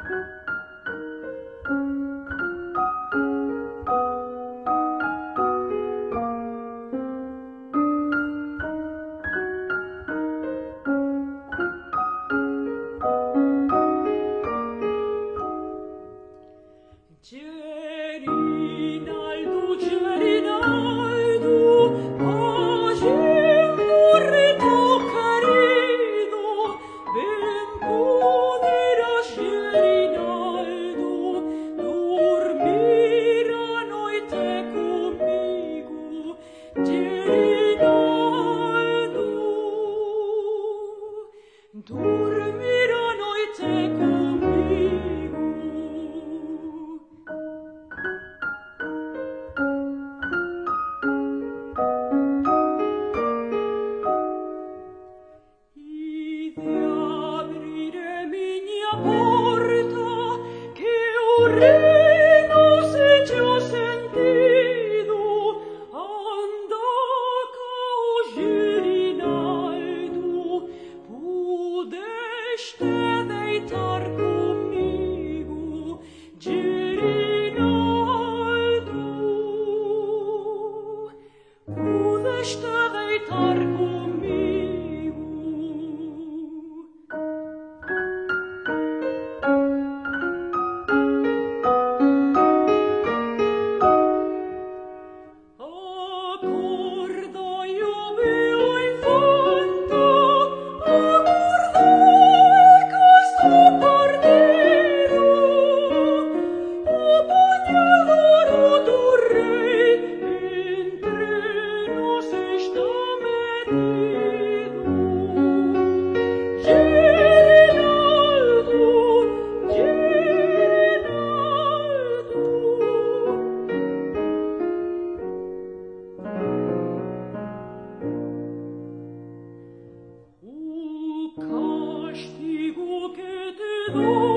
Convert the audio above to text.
Gerinaldo, Gerinaldo, pagem burrito querido, ben poderás, Gerinaldo, dormir a noite comigo, Gerinaldo, dormir a noite comigo. Porta che un reno se ci ho sentido andaca o Gerinaldo pudeste deitar comigo Gerinaldo pudeste deitar comigo. Castigo que te doy